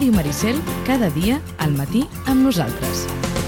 Ràdio Maricel, cada dia al matí amb nosaltres.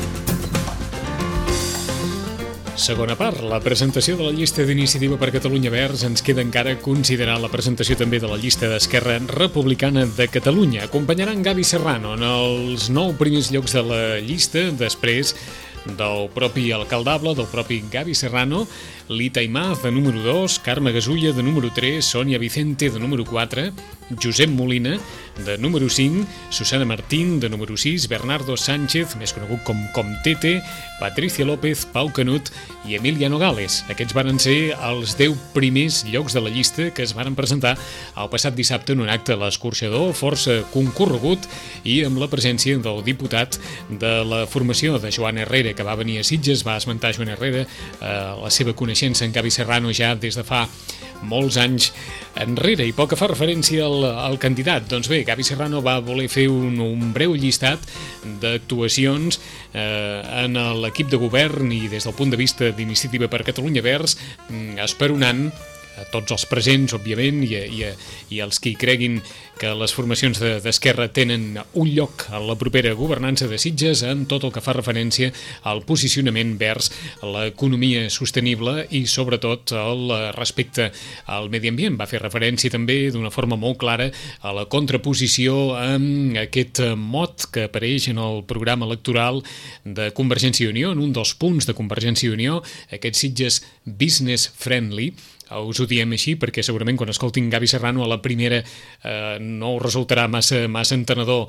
Segona part, la presentació de la llista d'Iniciativa per Catalunya Verds. Ens queda encara considerar la presentació també de la llista d'Esquerra Republicana de Catalunya. Acompanyaran Gavi Serrano en els 9 primers llocs de la llista, després del propi alcaldable, del propi Gavi Serrano, Lita Imaz, de número 2, Carme Gasulla, de número 3, Sònia Vicente, de número 4, Josep Molina, de número 5, Susana Martín, de número 6, Bernardo Sánchez, més conegut com Tete, Patricia López, Pau Canut i Emília Nogales. Aquests van ser els 10 primers llocs de la llista que es van presentar el passat dissabte en un acte a l'Escorxador, força concorregut i amb la presència del diputat de la formació de Joan Herrera, que va venir a Sitges. Va esmentar Joan Herrera la seva coneixença en Gavi Serrano ja des de fa molts anys enrere. I pel que fa referència al candidat, doncs bé, Gavi Serrano va voler fer un breu llistat d'actuacions en l'equip de govern i des del punt de vista d'Iniciativa per Catalunya Verds, esperonant a tots els presents, òbviament, i els que hi creguin que les formacions d'Esquerra tenen un lloc a la propera governança de Sitges en tot el que fa referència al posicionament vers l'economia sostenible i, sobretot, el respecte al medi ambient. Va fer referència també d'una forma molt clara a la contraposició amb aquest mot que apareix en el programa electoral de Convergència i Unió, en un dels punts de Convergència i Unió, aquest Sitges Business Friendly. Us ho diem així perquè segurament quan escoltin Gavi Serrano a la primera no us resultarà massa entenedor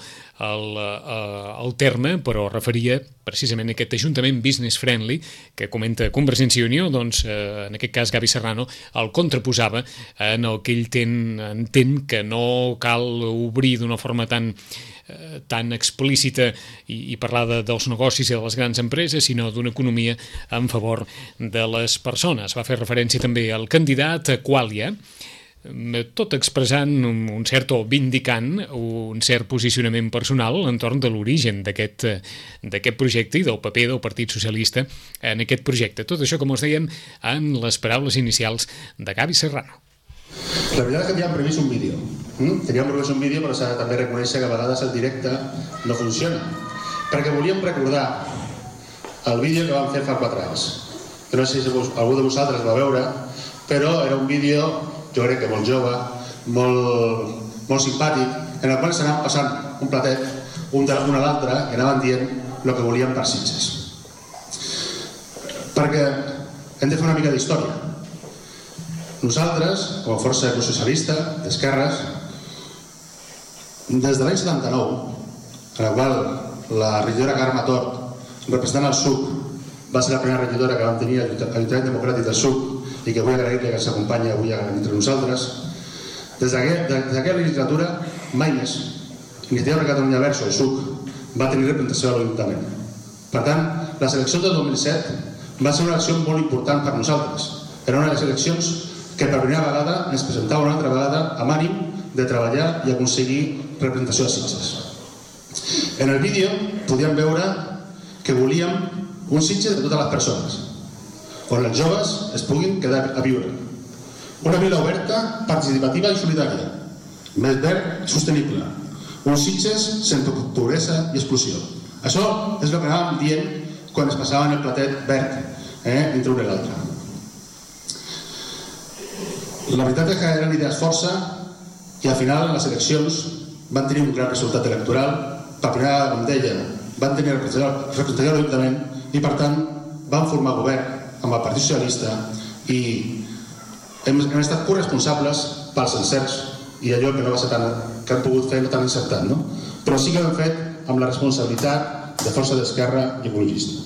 el terme, però referia precisament a aquest Ajuntament Business Friendly que comenta Convergència i Unió. Doncs en aquest cas Gavi Serrano el contraposava en el que ell entén que no cal obrir d'una forma tan explícita i parlar dels negocis i de les grans empreses, sinó d'una economia en favor de les persones. Va fer referència també al candidat Qualia, tot expressant un cert o vindicant un cert posicionament personal entorn de l'origen d'aquest projecte i del paper del Partit Socialista en aquest projecte. Tot això, com us dèiem, en les paraules inicials de Gavi Serrano. La veritat és que teníem previst un vídeo. Teníem previst un vídeo, però s'ha de també reconèixer que a vegades el directe no funciona. Perquè volíem recordar el vídeo que vam fer fa 4 anys. Que no sé si algú de vosaltres va veure, però era un vídeo, jo crec que molt jove, molt simpàtic, en el qual s'anaven passant un platet un a l'altre i anaven dient el que volien per Sitges. Perquè hem de fer una mica d'història. Nosaltres, com a força ecosocialista, d'esquerres, des de l'any 79, en el qual la regidora Carme Tort, representant el SUC, va ser la primera regidora que vam tenir a l'Ajuntament Democràtic del SUC i que vull agrair-li que s'acompanya avui entre nosaltres, des d'aquella legislatura, mai més, Iniciativa per Catalunya Verds o el SUC va tenir representació a l'Ajuntament. Per tant, les eleccions del 2007 va ser una elecció molt important per nosaltres. Eren unes eleccions que per primera vegada ens presentava una altra vegada amb ànim de treballar i aconseguir representació de Sitges. En el vídeo podíem veure que volíem un Sitges de totes les persones, on els joves es puguin quedar a viure. Una vila oberta, participativa i solidària, més verd i sostenible. Un Sitges sense pobresa i exclusió. Això és el que anàvem dient quan es passaven el platet verd entre un i l'altre. La veritat és que eren idees força i al final en les eleccions van tenir un gran resultat electoral. Per primera vegada, com deia, van tenir representació a l'Ajuntament i per tant van formar govern amb el Partit Socialista i hem estat corresponsables pels encerts i allò que no va ser tan, que han pogut fer no tan encertat, no? Però sí que ho hem fet amb la responsabilitat de força d'esquerra i ecologista.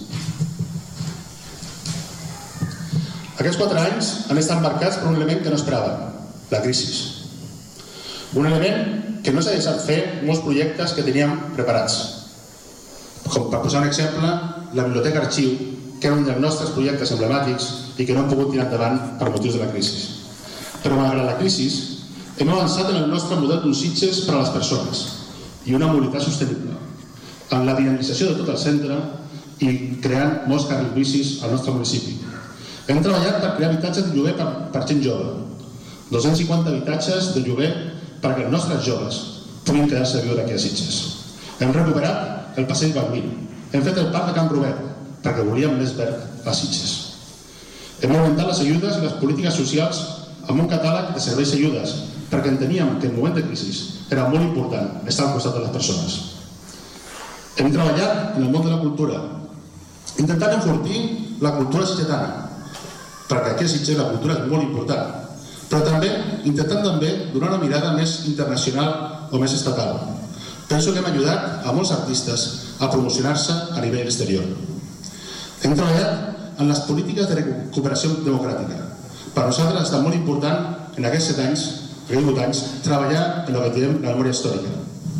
Aquests 4 anys han estat marcats per un element que no esperaven, la crisi. Un element que no s'ha deixat fer molts projectes que teníem preparats. Com per posar un exemple, la Biblioteca Arxiu, que era un dels nostres projectes emblemàtics i que no hem pogut tirar endavant per motius de la crisi. Però malgrat la crisi, hem avançat en el nostre model d'un Sitges per a les persones i una mobilitat sostenible, amb la dinamització de tot el centre i creant molts carrils bicis al nostre municipi. Hem treballat per crear habitatges de lloguer per gent jove, 250 habitatges de lloguer perquè els nostres joves puguin quedar-se a viure aquí a Sitges. Hem recuperat el passeig Balmín, hem fet el parc de Can Robert, perquè volíem més verd a Sitges. Hem augmentat les ajudes i les polítiques socials amb un catàleg de serveis i ajudes, perquè enteníem que en moment de crisi era molt important estar al costat de les persones. Hem treballat en el món de la cultura, intentant enfortir la cultura sitgetana, perquè aquí a Sitges la cultura és molt important, però també intentant donar una mirada més internacional o més estatal. Penso que hem ajudat a molts artistes a promocionar-se a nivell exterior. Hem treballat en les polítiques de recuperació democràtica. Per nosaltres ha estat molt important en aquests 7 anys, aquests 8 anys, treballar en el que diem la memòria històrica.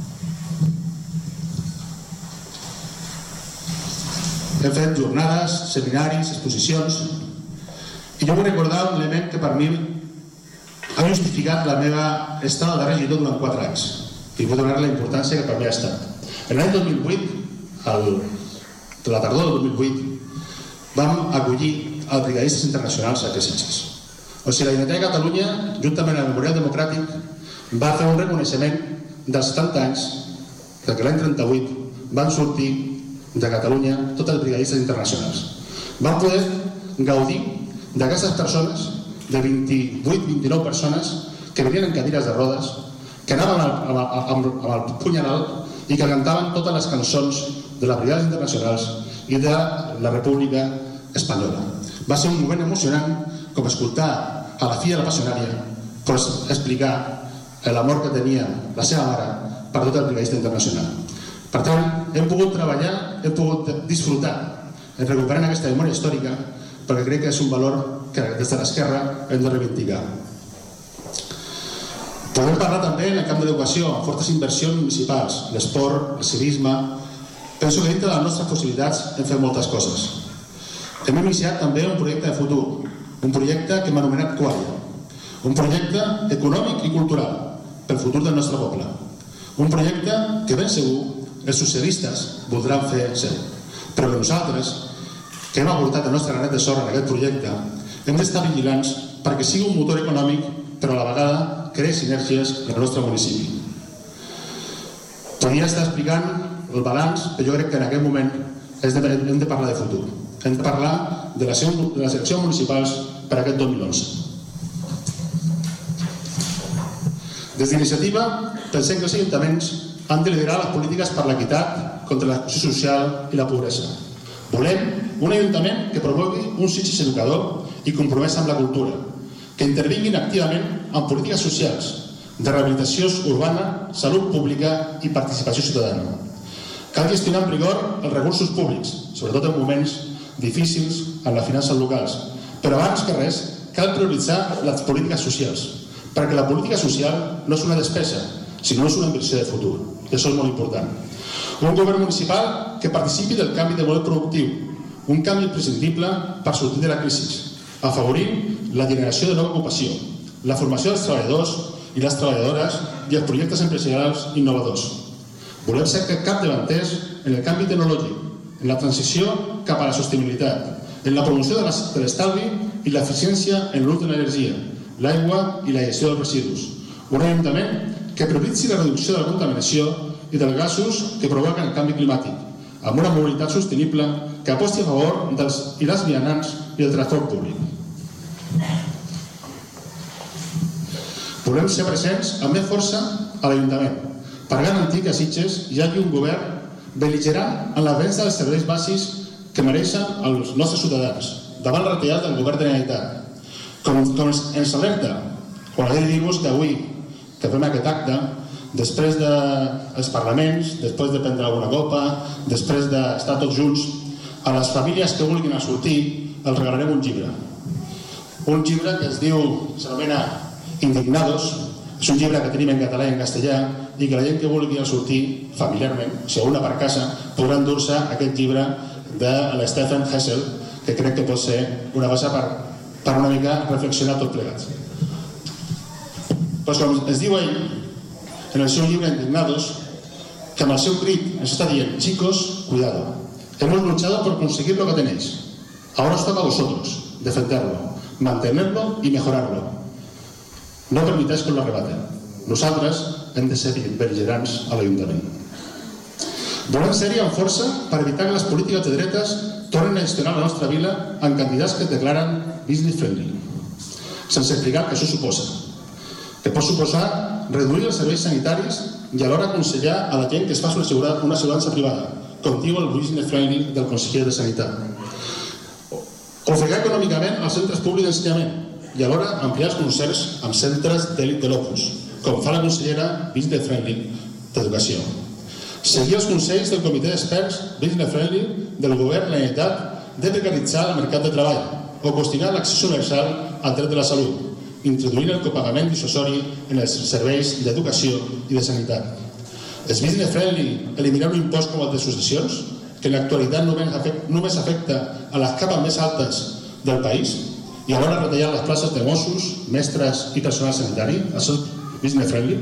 Hem fet jornades, seminaris, exposicions, i jo vull recordar un element que per mi ha justificat la meva estada de regidor durant 4 anys, i vull donar la importància que per mi ha estat. En l'any 2008, la tardor del 2008, vam acollir els brigadistes internacionals a Sitges. O sigui, la Generalitat de Catalunya, juntament amb el Memorial Democràtic, va fer un reconeixement dels 70 anys que l'any 38 van sortir de Catalunya tots els brigadistes internacionals. Vam poder gaudir d'aquestes persones, de 28-29 persones, que venien en cadires de rodes, que anaven amb el puny en alt i que cantaven totes les cançons de les brigades internacionals i de la República Espanyola. Va ser un moment emocionant, com escoltar a la filla de la passionària explicar l'amor que tenia la seva mare per tot el brigadista internacional. Per tant, hem pogut treballar, hem pogut disfrutar en recuperar aquesta memòria històrica, perquè crec que és un valor que des de l'esquerra hem de reivindicar. Podem parlar també en el camp de l'educació, amb fortes inversions municipals, l'esport, el civisme. Penso que dintre de les nostres possibilitats hem fet moltes coses. Hem iniciat també un projecte de futur, un projecte que hem anomenat Qualia, un projecte econòmic i cultural pel futur del nostre poble. Un projecte que ben segur els socialistes voldran fer seu, però que nosaltres, que hem aportat el nostre granet de sorra en aquest projecte, hem d'estar vigilants perquè sigui un motor econòmic, però a la vegada creï sinergies en el nostre municipi. Podria estar explicant el balanç, però jo crec que en aquest moment hem de parlar de futur. Hem de parlar de les eleccions municipals per aquest 2011. Des d'Iniciativa pensem que els ajuntaments han de liderar les polítiques per l'equitat, contra l'exclusió social i la pobresa. Volem un ajuntament que promogui un Sitges educador i compromès amb la cultura, que intervinguin activament en polítiques socials, de rehabilitació urbana, salut pública i participació ciutadana. Cal gestionar amb rigor els recursos públics, sobretot en moments difícils en les finances locals, però abans que res cal prioritzar les polítiques socials, perquè la política social no és una despesa, sinó és una inversió de futur. Això és molt important. Un govern municipal que participi del canvi de model productiu, un canvi imprescindible per sortir de la crisi, afavorint la generació de nova ocupació, la formació dels treballadors i les treballadores i els projectes empresarials innovadors. Volem ser capdavanters en el canvi tecnològic, en la transició cap a la sostenibilitat, en la promoció de l'estalvi i l'eficiència en l'ús de l'energia, l'aigua i la gestió dels residus. Un ajuntament que prioritzi la reducció de la contaminació i dels gasos que provoquen el canvi climàtic, amb una mobilitat sostenible que aposti a favor dels i les vianants i del transport públic. Volem ser presents amb més força a l'Ajuntament per garantir que a Sitges hi hagi un govern bel·ligerant en la defensa dels serveis bàsics que mereixen els nostres ciutadans davant les retallades del govern de la Generalitat. Com ens alerta quan he de dir-vos que avui que fem aquest acte, després dels parlaments, després de prendre alguna copa, després d'estar tots junts, a les famílies que vulguin sortir els regalarem un llibre. Un llibre que es diu, s'anomena Indignados, és un llibre que tenim en català i en castellà i que la gent que vulgui sortir familiarment, si una per casa, podrà endur-se aquest llibre de l'Stephen Hessel, que crec que pot ser una base per una mica reflexionar tot plegats. Pues com es diu ell en el seu llibre Indignados, que amb el seu crit ens està dient: chicos, cuidado, hemos luchado por conseguir lo que tenéis, ahora os toca a vosotros defenderlo, mantenerlo y mejorarlo, no permitáis que lo arrebaten. Nosaltres hem de ser bel·ligerants a l'Ajuntament. Volem ser-hi amb força per evitar que les polítiques de dretes tornen a gestionar la nostra vila amb candidats que es declaren business friendly, sense explicar què això suposa. Que pot suposar reduir els serveis sanitaris i alhora aconsellar a la gent que es faci una assegurança privada, com diu el business friendly del conseller de Sanitat. Ofegar econòmicament els centres públics d'ensenyament i alhora ampliar els concerts amb centres d'elit de l'Opus, com fa la consellera business friendly d'Educació. Seguir els consells del comitè d'experts business friendly del govern de la Generalitat de precaritzar el mercat de treball o qüestionar l'accés universal al dret de la salut, introduint el copagament dissuasori en els serveis d'educació i de sanitat. És business friendly eliminar un impost com el de successions, que en l'actualitat només afecta a les capes més altes del país, i alhora retallar les places de Mossos, mestres i personal sanitari. Això és business friendly.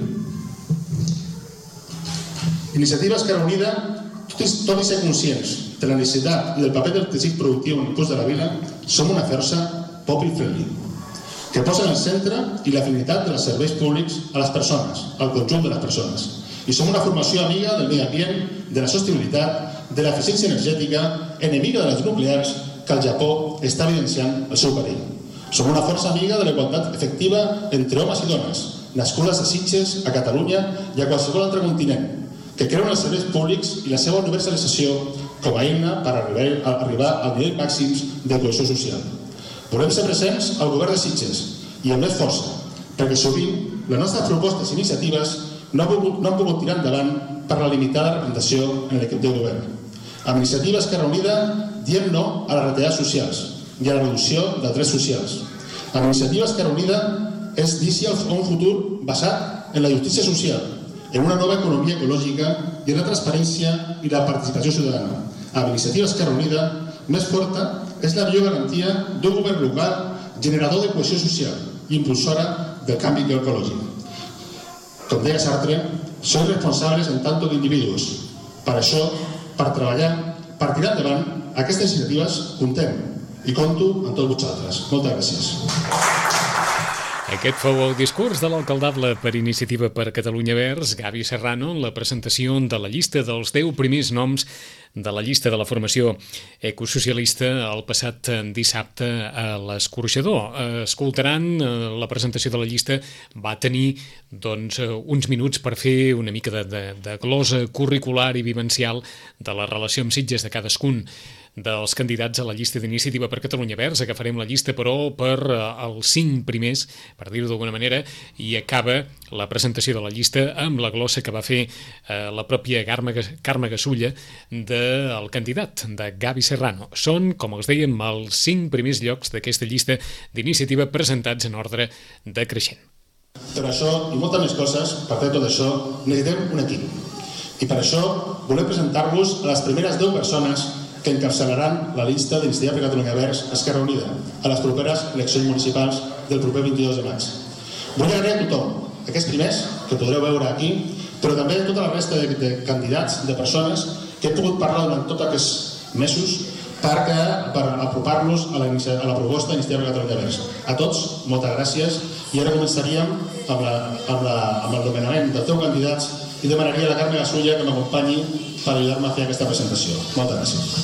Iniciativa Esquerra Unida, tot i ser conscients de la necessitat i del paper del teixit productiu en l'impuls de la vila, som una força poble friendly, que posa en el centre i l'afinitat dels serveis públics a les persones, al conjunt de les persones. I som una formació amiga del medi ambient, de la sostenibilitat, de l'eficiència energètica, enemiga de les nuclears, que el Japó està evidenciant el seu perill. Som una força amiga de la igualtat efectiva entre homes i dones, nascudes a Sitges, a Catalunya i a qualsevol altre continent, que creuen els serveis públics i la seva universalització com a eina per arribar al nivell màxims de cohesió social. Volem ser presents al govern de Sitges i amb més força, perquè sovint les nostres propostes i iniciatives no han pogut tirar endavant per la limitada representació en l'equip de govern. Amb Iniciativa Esquerra Unida diem no a les retallades socials i a la reducció dels drets socials. Amb Iniciativa Esquerra Unida és dir-s'hi a un futur basat en la justícia social, en una nova economia ecològica i en la transparència i la participació ciutadana. Amb Iniciativa Esquerra Unida, més forta és la millor garantia d'un govern local generador de cohesió social i impulsora del canvi ecològic. Com deia Sartre, sois responsables en tant d'individus. Per això, per treballar, per tirar endavant aquestes iniciatives, comptem i compto amb tots vosaltres. Moltes gràcies. Aquest fou el discurs de l'alcaldable per Iniciativa per Catalunya Verds, Gavi Serrano, en la presentació de la llista dels 10 primers noms de la llista de la formació ecosocialista el passat dissabte a l'Escorxador. Escoltaran la presentació de la llista. Va tenir uns minuts per fer una mica de glosa curricular i vivencial de la relació amb Sitges de cadascun dels candidats a la llista d'Iniciativa per Catalunya Verds. Agafarem la llista, però, per els 5 primers, per dir-ho d'alguna manera, i acaba la presentació de la llista amb la glossa que va fer la pròpia Carme Gasulla del candidat, de Gavi Serrano. Són, com els dèiem, els 5 primers llocs d'aquesta llista d'Iniciativa presentats en ordre decreixent. Per això, i moltes més coses, per fer tot això, necessitem un equip. I per això volem presentar-vos a les primeres 10 persones que encapçalaran la llista d'Iniciativa per Catalunya Verds Esquerra Unida a les properes eleccions municipals del proper 22 de maig. Vull agrair a tothom, aquests primers que podreu veure aquí, però també tota la resta de candidats, de persones que he pogut parlar durant tots aquests mesos per apropar-los a la proposta d'Iniciativa per Catalunya Verds. A tots, moltes gràcies, i ara començaríem amb el nomenament dels 10 candidats i demanaria a la Carme Gasulla que m'acompanyi per ajudar-me a fer aquesta presentació. Moltes gràcies.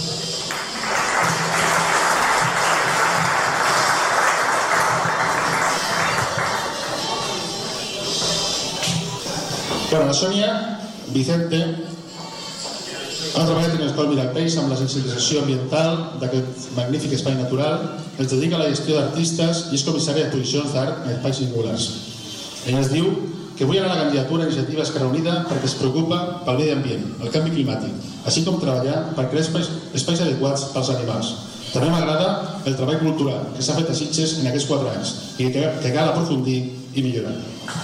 La Sònia Vicente ha treballat en l'Escola Miralpeix amb la sensibilització ambiental d'aquest magnífic espai natural, es dedica a la gestió d'artistes i és comissària d'exposicions d'art en espais singulars. Ella ens diu que vull anar a la candidatura a Iniciativa Esquerra Unida perquè es preocupa pel medi ambient, el canvi climàtic, així com treballar per crear espais adequats pels animals. També m'agrada el treball cultural que s'ha fet a Sitges en aquests 4 anys i que cal aprofundir i millorar.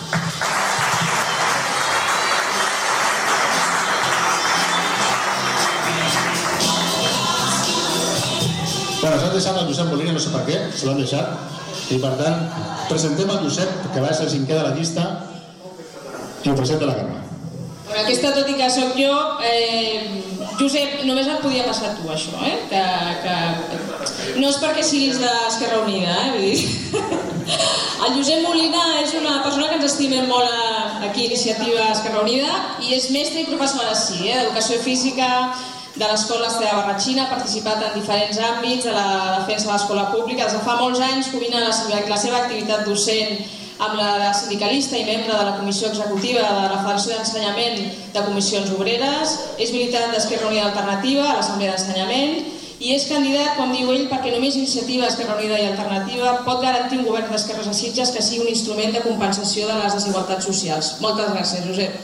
S'han deixat el Josep Molina, no sé per què, se l'han deixat, i per tant presentem el Josep, que va ser el 5è de la llista, i ho presenta la Carme. Aquesta, tot i que soc jo, Josep, només et podia passar tu, això, que no és perquè siguis d'Esquerra Unida, vull dir, El Josep Molina és una persona que ens estimem molt aquí a Iniciativa Esquerra Unida i és mestre i professor d'Educació Física de l'Escola Esteve Barratxina, ha participat en diferents àmbits de la defensa de l'escola pública. Des de fa molts anys combina la seva activitat docent amb la de sindicalista i membre de la Comissió Executiva de la Federació d'Ensenyament de Comissions Obreres, és militant d'Esquerra Unida Alternativa a l'Assemblea d'Ensenyament i és candidat, com diu ell, perquè només Iniciativa Esquerra Unida i Alternativa pot garantir un govern d'esquerres a Sitges que sigui un instrument de compensació de les desigualtats socials. Moltes gràcies, Josep.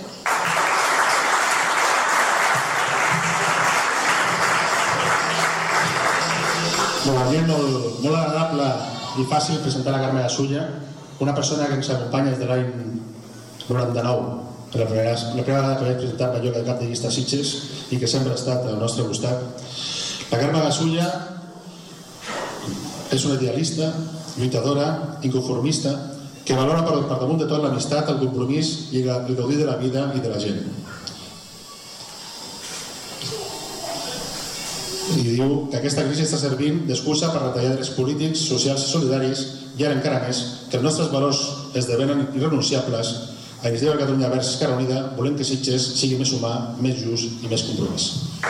Molt agradable i fàcil presentar la Carme Gasulla, una persona que ens acompanya des de l'any 99, la primera vegada que vaig presentar-me jo de cap de llista a Sitges i que sempre ha estat al nostre costat. La Carme Gasulla és una idealista, lluitadora, inconformista, que valora per damunt de tot l'amistat, el compromís i el gaudir de la vida i de la gent. I diu que aquesta crisi està servint d'excusa per retallar drets polítics, socials i solidaris i ara encara més que els nostres valors esdevenen irrenunciables. A Iniciativa Catalunya Verds Esquerra Unida volem que Sitges sigui més humà, més just i més compromès.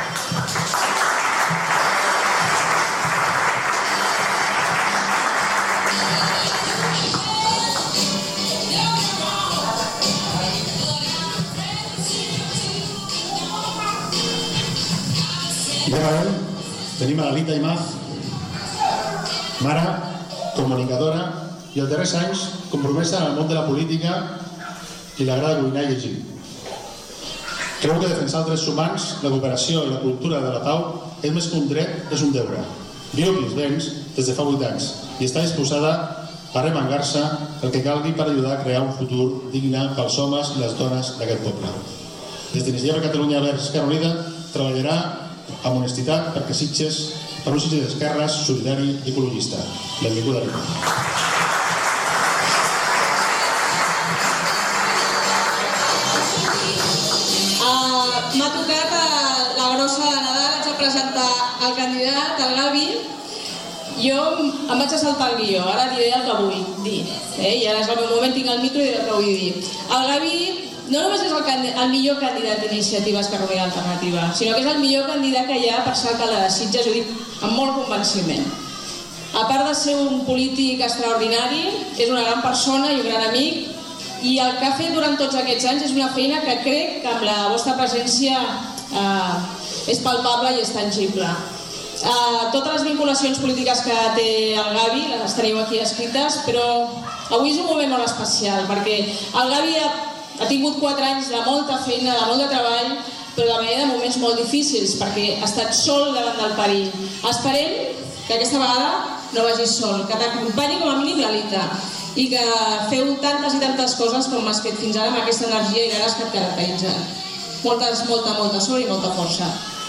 Tenim a l'Alita Imaz, mare, comunicadora i els darrers anys compromesa en el món de la política i l'agrada cuinar i llegir. Creu que defensar els drets humans, la cooperació i la cultura de la pau és més que un dret, és un deure. Viu aquí els béns des de fa 8 anys i està disposada a remangar-se el que calgui per ajudar a crear un futur digne pels homes i les dones d'aquest poble. Des d'Iniciativa Catalunya Verds Esquerra Unida treballarà amb honestitat per un Sitges d'esquerres, solidari i ecologista. Benvinguda, Rita. M'ha tocat la grossa de Nadal, haig de presentar el candidat, el Gavi. Jo em vaig a saltar el guió, ara diré el que vull dir. I ara és el meu moment, tinc el micro i diré el que vull dir. El Gavi no només és el millor candidat d'Iniciativa Esquerra Unida Alternativa, sinó que és el millor candidat que hi ha per ser alcalde de Sitges, ho dic amb molt convenciment. A part de ser un polític extraordinari, és una gran persona i un gran amic, i el que ha fet durant tots aquests anys és una feina que crec que amb la vostra presència és palpable i és tangible. Totes les vinculacions polítiques que té el Gavi les teniu aquí escrites, però avui és un moment molt especial, perquè el Gavi ha tingut 4 anys de molta feina, de molt de treball, però també de moments molt difícils, perquè ha estat sol davant del perill. Esperem que aquesta vegada no vagis sol, que t'acompanyi com a mínim l'Alita i que feu tantes i tantes coses com has fet fins ara amb aquesta energia i ganes que et caracteritzen. Molta sort i molta força.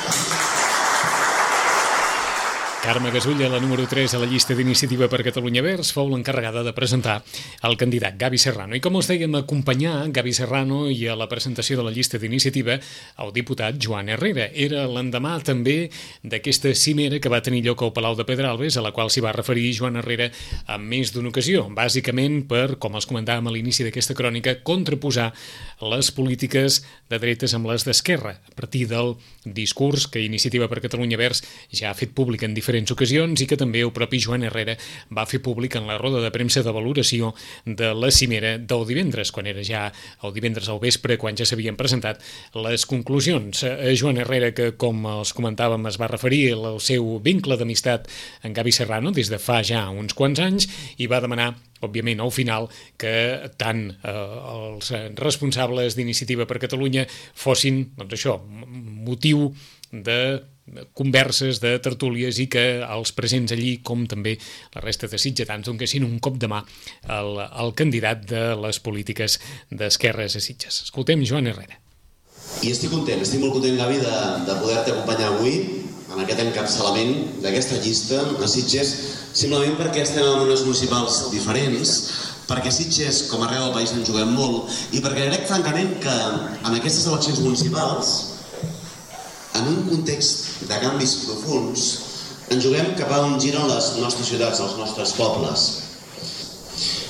Carme Gasulla, la número 3 a la llista d'Iniciativa per Catalunya Verds, fou l'encarregada de presentar el candidat Gavi Serrano. I com us dèiem, acompanyar Gavi Serrano i a la presentació de la llista d'Iniciativa el diputat Joan Herrera. Era l'endemà també d'aquesta cimera que va tenir lloc al Palau de Pedralbes, a la qual s'hi va referir Joan Herrera en més d'una ocasió, bàsicament per, com els comentàvem a l'inici d'aquesta crònica, contraposar les polítiques de dretes amb les d'esquerra, a partir del discurs que Iniciativa per Catalunya Verds ja ha fet públic en diferents ocasions i que també el propi Joan Herrera va fer públic en la roda de premsa de valoració de la cimera del divendres, quan era ja el divendres al vespre, quan ja s'havien presentat les conclusions. Joan Herrera, que com els comentàvem es va referir al seu vincle d'amistat en Gavi Serrano des de fa ja uns quants anys i va demanar, òbviament, al final, que tant els responsables d'Iniciativa per Catalunya fossin, doncs això, motiu de converses, de tertúlies i que els presents allí, com també la resta de sitgetans, donessin un cop de mà al candidat de les polítiques d'esquerres a Sitges. Escoltem Joan Herrera. I estic molt content, Gavi, de poder-te acompanyar avui en aquest encapçalament d'aquesta llista a Sitges, simplement perquè estem en unes municipals diferents, perquè Sitges, com arreu del país, en juguem molt, i perquè crec, francament, que en aquestes eleccions municipals, en un context de canvis profunds, ens juguem cap a on giren les nostres ciutats, els nostres pobles.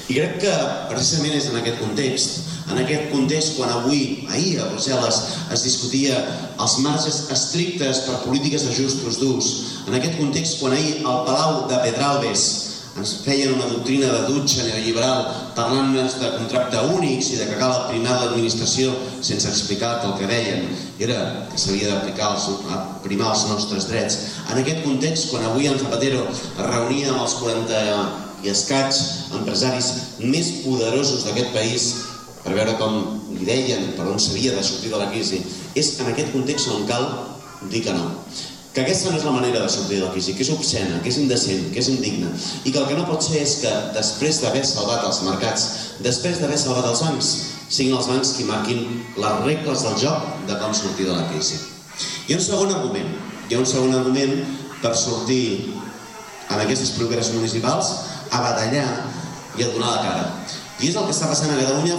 I crec que precisament és en aquest context quan ahir a Brussel·les es discutia els marges estrictes per polítiques d'ajustos durs, en aquest context quan ahir al Palau de Pedralbes ens feien una doctrina de dutxa neoliberal parlant-nos de contracte únics i de que cal primar l'administració sense explicar el que deien, era que s'havia d'aprimar els nostres drets. En aquest context, quan avui en Zapatero es reunia amb els 40 i escaig empresaris més poderosos d'aquest país per veure com li deien per on s'havia de sortir de la crisi, és en aquest context on cal dir que no. Que aquesta no és la manera de sortir de la crisi, que és obscena, que és indecent, que és indigna, i que el que no pot ser és que després d'haver salvat els mercats, després d'haver salvat els bancs, siguin els bancs qui marquin les regles del joc de com sortir de la crisi. Hi ha un segon argument per sortir en aquestes properes municipals a batallar i a donar la cara. I és el que està passant a Catalunya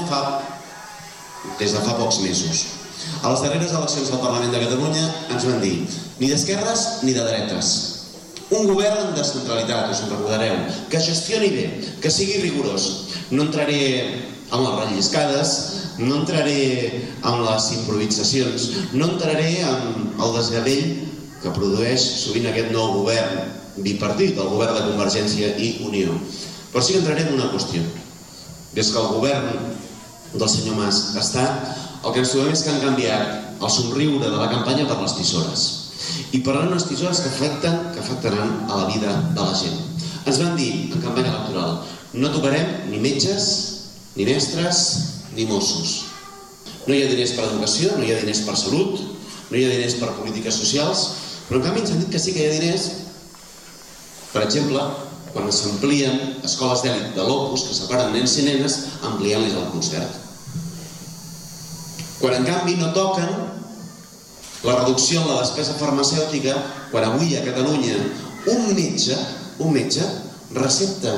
des de fa pocs mesos. A les darreres eleccions del Parlament de Catalunya ens van dir ni d'esquerres ni de dretes. Un govern de centralitat, us en recordareu, que gestioni bé, que sigui rigorós. No entraré en les relliscades, no entraré en les improvisacions, no entraré en el desgavell que produeix sovint aquest nou govern bipartit, el govern de Convergència i Unió. Però sí que entraré en una qüestió. Des que el govern del senyor Mas està, el que ens trobem és que han canviat el somriure de la campanya per les tisores. I per unes tisores que afectaran a la vida de la gent. Ens van dir en campanya electoral: no tocarem ni metges, ni mestres, ni Mossos. No hi ha diners per educació, no hi ha diners per salut, no hi ha diners per polítiques socials, però en canvi ens han dit que sí que hi ha diners, per exemple, quan s'amplien escoles d'èlit de l'Opus, que separen nens i nenes, ampliant-los el concert. Quan en canvi no toquen la reducció en la despesa farmacèutica, quan avui a Catalunya un metge recepta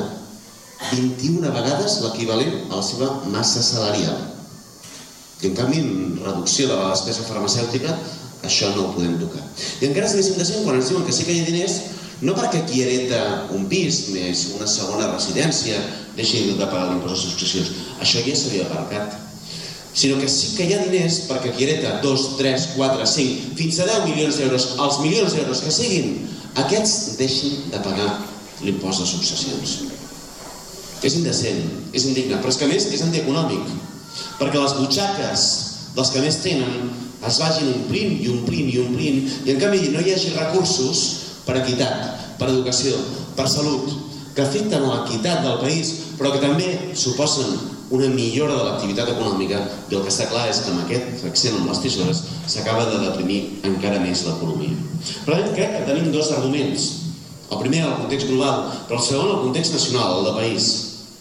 21 vegades l'equivalent a la seva massa salarial. I en canvi en reducció de la despesa farmacèutica això no ho podem tocar. I encara és més indecent quan ens diuen que sí que hi ha diners, no perquè qui hereta un pis més una segona residència deixi de pagar l'impost de successions, això ja s'havia aparcat, sinó que sí que hi ha diners perquè qui hereta 2, 3, 4, 5, fins a 10 milions d'euros, els milions d'euros que siguin, aquests deixin de pagar l'impost de successions. És indecent, és indigne, però és que a més és antieconòmic, perquè les butxaques dels que més tenen es vagin omplint i omplint i omplint, i en canvi no hi hagi recursos per equitat, per educació, per salut, que afecten l'equitat del país, però que també suposen una millora de l'activitat econòmica, i el que està clar és que amb aquest accent amb les tisores s'acaba de deprimir encara més l'economia. Per tant, crec que tenim dos arguments. El primer, el context global, però el segon, el context nacional, el de país.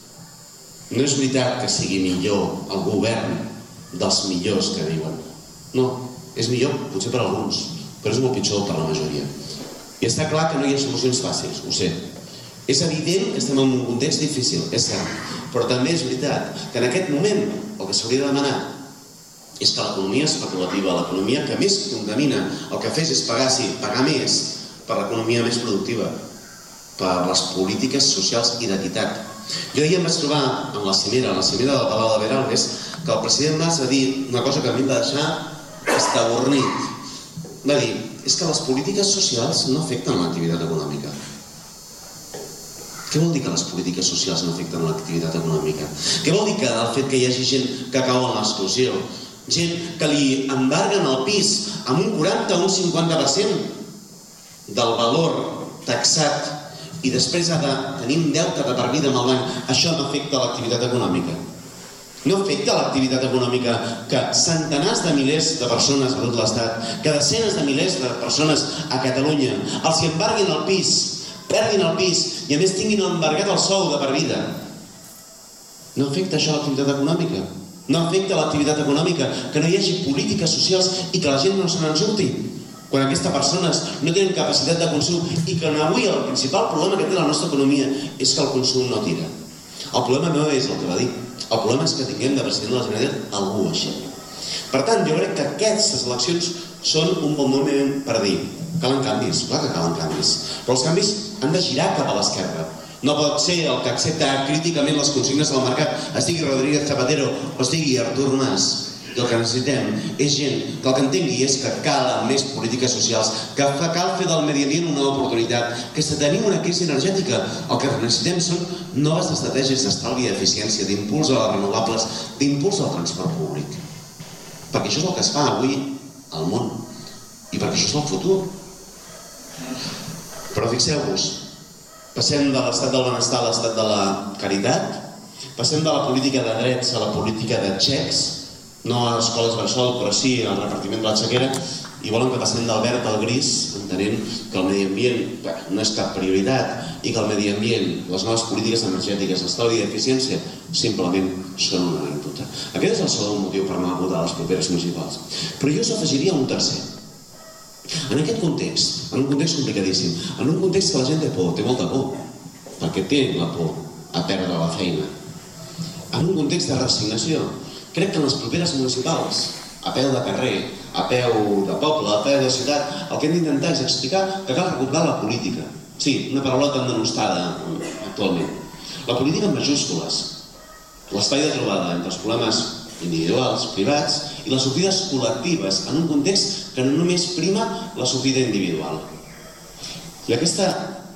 No és veritat que sigui millor el govern dels millors que diuen. No, és millor potser per alguns, però és molt pitjor per la majoria. I està clar que no hi ha solucions fàcils, ho sé. És evident que estem en un context difícil, és cert, però també és veritat que en aquest moment el que s'hauria de demanar és que l'economia especulativa, l'economia que més contamina, el que fes és pagar més per l'economia més productiva, per les polítiques socials i d'equitat. Jo ahir em vaig trobar en la cimera del Palau de Pedralbes, que el president Mas va dir una cosa que a mi em va deixar estabornit. Va dir, és que les polítiques socials no afecten l'activitat econòmica. Què vol dir que les polítiques socials no afecten l'activitat econòmica? Què vol dir que el fet que hi hagi gent que cau en l'exclusió, gent que li embarguen el pis amb un 40 o un 50% del valor taxat i després ha de tenir un deute de per vida amb el banc, això no afecta l'activitat econòmica? No afecta l'activitat econòmica que centenars de milers de persones a tot l'Estat, que desenes de milers de persones a Catalunya els hi embarguin el pis, perdin el pis i a més tinguin embargat el sou de per vida? No afecta això l'activitat econòmica? No afecta l'activitat econòmica que no hi hagi polítiques socials i que la gent no se n'en surti? Quan aquestes persones no tenen capacitat de consum i que avui el principal problema que té la nostra economia és que el consum no tira. El problema no és el que va dir. El problema és que tinguem de president de la Generalitat algú així. Per tant, jo crec que aquestes eleccions són un bon moment per dir calen canvis, clar que calen canvis, però els canvis han de girar cap a l'esquerra, No pot ser el que accepta críticament les consignes del mercat, estigui Rodríguez Zapatero o estigui Artur Mas. I el que necessitem és gent que el que entengui és que calen més polítiques socials, que cal fer del medi ambient una oportunitat, que si tenim una crisi energètica, el que necessitem són noves estratègies d'estalvi i eficiència, d'impuls a les renovables, d'impuls al transport públic. Perquè això és el que es fa avui al món i perquè això és el futur. Però fixeu-vos, passem de l'estat del benestar a l'estat de la caritat, passem de la política de drets a la política de xecs, no a escoles bressol, però sí al repartiment de la xequera, i volen que passem del verd al gris, entenent que el medi ambient no és cap prioritat i que el medi ambient, les noves polítiques energètiques, l'estalvi i l'eficiència, simplement són una anècdota. Aquest és el segon motiu per anar a votar a les properes municipals. Però jo us afegiria un tercer. En aquest context, en un context complicadíssim, en un context que la gent té por, té molta por, perquè té la por a perdre la feina, en un context de resignació, crec que en les properes municipals, a peu de carrer, a peu de poble, a peu de ciutat, el que hem d'intentar és explicar que cal recuperar la política. Sí, una paraula tan denostada actualment. La política en majúscules, l'espai de trobada entre els problemes individuals, privats, i les sortides col·lectives en un context que no només prima la sortida individual. I aquesta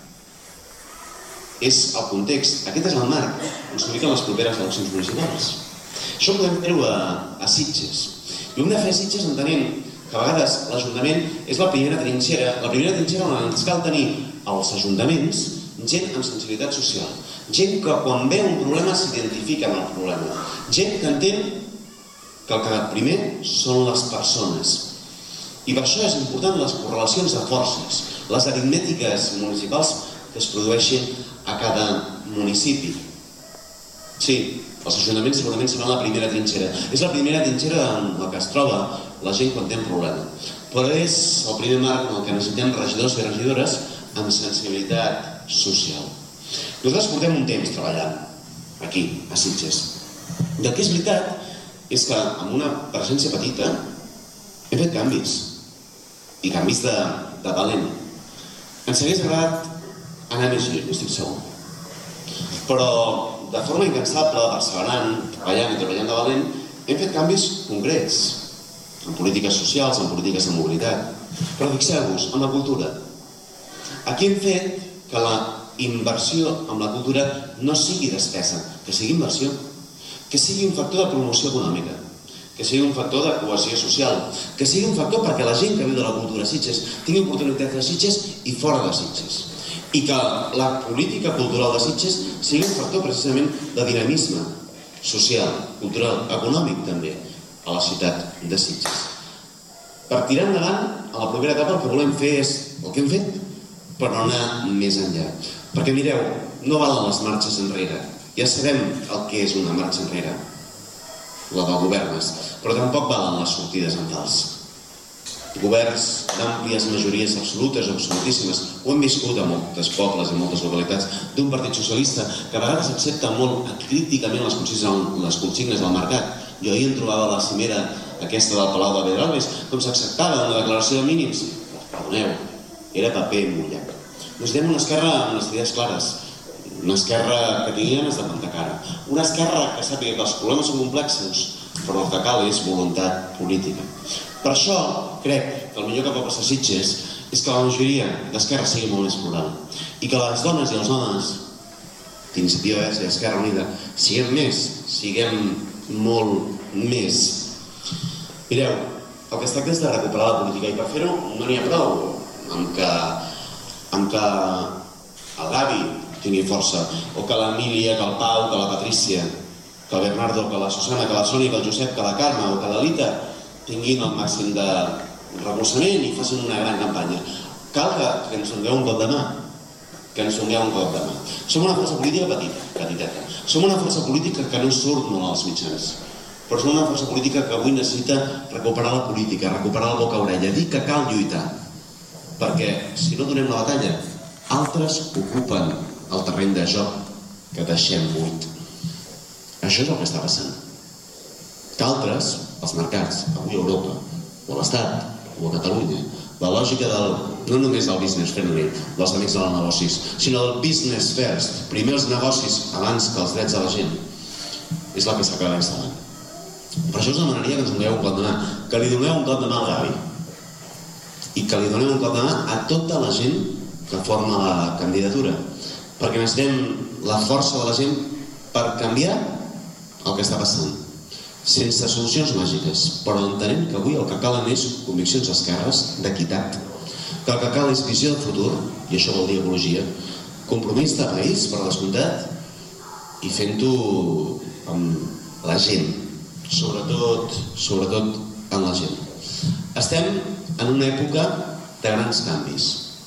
és el context, aquest és el marc on s'ubiquen les properes eleccions municipals. Això podem fer-ho a Sitges. I ho hem de fer a Sitges entenent que a vegades l'Ajuntament és la primera trinxera on ens cal tenir als ajuntaments gent amb sensibilitat social, gent que quan veu un problema s'identifica amb el problema, gent que entén que el que primer són les persones. I per això és important les correlacions de forces, les aritmètiques municipals que es produeixen a cada municipi. Sí, els ajuntaments segurament seran la primera trinxera. És la primera trinxera en la que es troba la gent quan té un problema. Però és el primer marc en el que necessitem regidors i regidores amb sensibilitat social. Nosaltres portem un temps treballant aquí, a Sitges. I el que és veritat és que amb una presència petita hem fet canvis. I canvis de valent. Ens hagués agradat anar més lluny, estic segur. Però de forma incansable, perseverant, treballant i treballant de valent, hem fet canvis concrets, en polítiques socials, en polítiques de mobilitat. Però fixeu-vos, en la cultura. Aquí hem fet que la inversió en la cultura no sigui despesa, que sigui inversió, que sigui un factor de promoció econòmica, que sigui un factor de cohesió social, que sigui un factor perquè la gent que viu de la cultura a Sitges tingui oportunitats a Sitges i fora de Sitges. I que la política cultural de Sitges sigui un factor precisament de dinamisme social, cultural, econòmic també, a la ciutat de Sitges. Per tirar endavant, a la propera etapa el que volem fer és el que hem fet, però no anar més enllà. Perquè mireu, no valen les marxes enrere. Ja sabem el que és una marxa enrere, la de governes, però tampoc valen les sortides en fals. Governs d'àmplies majories absolutes o absolutíssimes. Ho hem viscut a molts pobles i moltes localitats d'un partit socialista que a vegades accepta molt críticament les consignes del mercat. Jo ahir em trobava a la cimera aquesta del Palau de Pedralbes, com s'acceptava una declaració de mínims. Perdoneu, era paper mullat. Necessitem una esquerra amb les idees clares, una esquerra que tingui ganes de plantar cara, una esquerra que sàpiga que els problemes són complexos, però el que cal és voluntat política. Per això crec que el millor que pot passar a Sitges és que la majoria d'Esquerra sigui molt més plural i que les dones i els homes d'Iniciativa Verds i Esquerra Unida siguem més, siguem molt més. Mireu, el que es tracta és de recuperar la política i per fer-ho no n'hi ha prou amb que el Gavi tingui força o que l'Emília, que el Pau, que la Patrícia, que el Bernardo, que la Susana, que la Sònia, que el Josep, que la Carme o que la Lita tinguin el màxim de recolzament i facin una gran campanya. Cal que ens dongueu un cop de mà. Que ens dongueu un cop de mà. Som una força política petiteta. Som una força política que no surt molt als mitjans. Però som una força política que avui necessita recuperar la política, recuperar la boca orella, dir que cal lluitar. Perquè si no donem la batalla, altres ocupen el terreny de joc que deixem buit. Això és el que està passant. Que altres, els mercats, avui a Europa, o a l'Estat, o a Catalunya, la lògica del no només del business friendly, dels amics dels negocis, sinó del business first, primer els negocis abans que els drets de la gent, és la que s'acaba instal·lant. Per això us demanaria que ens doneu un cop de mà, que li doneu un cop de mà al Gavi i que li doneu un cop de mà a tota la gent que forma la candidatura, perquè necessitem la força de la gent per canviar el que està passant, sense solucions màgiques, però entenent que avui el que calen és conviccions esquerres, d'equitat, que el que cal és visió de futur, i això vol dir ecologia, compromís de país, per descomptat, i fent-ho amb la gent, sobretot en la gent. Estem en una època de grans canvis,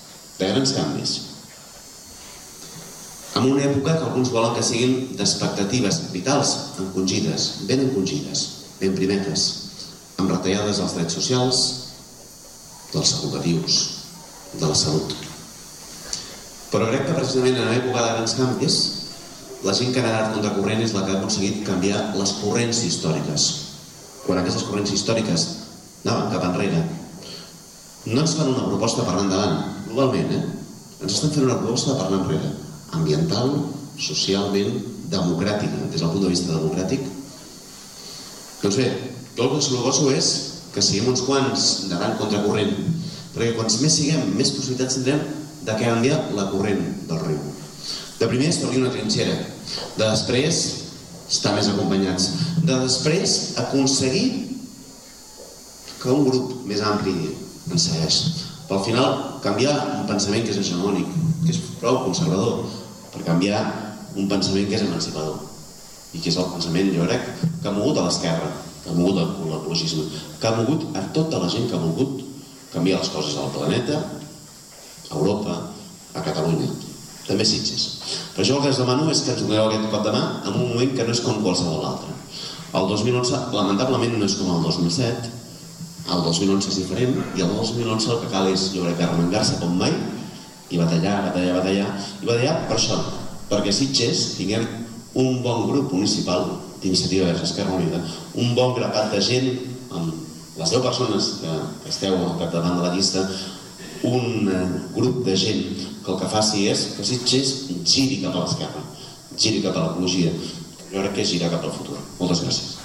en una època que alguns volen que siguin d'expectatives vitals encongides, ben primetes, amb retallades dels drets socials, dels educatius, de la salut. Però crec que precisament en l'època de grans canvis la gent que ha anat contracorrent és la que ha aconseguit canviar les corrents històriques. Quan aquestes corrents històriques anaven cap enrere, no ens fan una proposta per anar endavant, globalment, ens estan fent una proposta per anar enrere, ambiental, socialment, democràtica, des del punt de vista democràtic. Doncs bé, jo el que proposo és que siguem uns quants nedant contracorrent, perquè quants més siguem, més possibilitats tindrem de canviar la corrent del riu. De primer establir una trinxera, de després estar més acompanyats, de després aconseguir que un grup més ampli ens segueix. Per al final canviar un pensament que és hegemònic, que és prou conservador, per canviar un pensament que és emancipador, i que és el pensament, jo crec, que ha mogut a l'esquerra, que ha mogut l'ecologisme, que ha mogut a tota la gent que ha volgut canviar les coses al planeta, a Europa, a Catalunya, també Sitges. Per això el que us demano és que ens doneu aquest cop de mà en un moment que no és com qualsevol altre. El 2011, lamentablement, no és com el 2007, el 2011 és diferent, i el 2011 el que cal és, jo crec, arremangar-se com mai i batallar per això, perquè Sitges tinguem un bon grup municipal d'Iniciativa Verds Esquerra Unida, un bon grapat de gent, amb les 10 persones que esteu al capdavant de la llista, un grup de gent que el que faci és que Sitges giri cap a l'esquerra, giri cap a l'ecologia. Jo crec que és girar cap al futur. Moltes gràcies.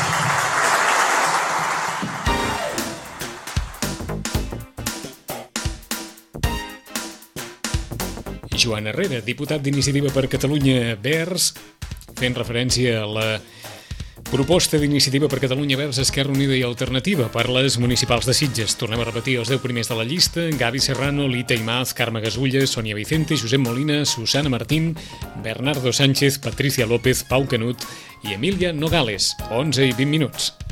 Joan Herrera, diputat d'Iniciativa per Catalunya Verds, fent referència a la proposta d'Iniciativa per Catalunya Verds, Esquerra Unida i Alternativa per les municipals de Sitges. Tornem a repetir els 10 primers de la llista: Gavi Serrano, Lita Imaz, Carme Gasulla, Sònia Vicente, Josep Molina, Susana Martín, Bernardo Sánchez, Patricia López, Pau Canut i Emília Nogales. 11 i 20 minuts.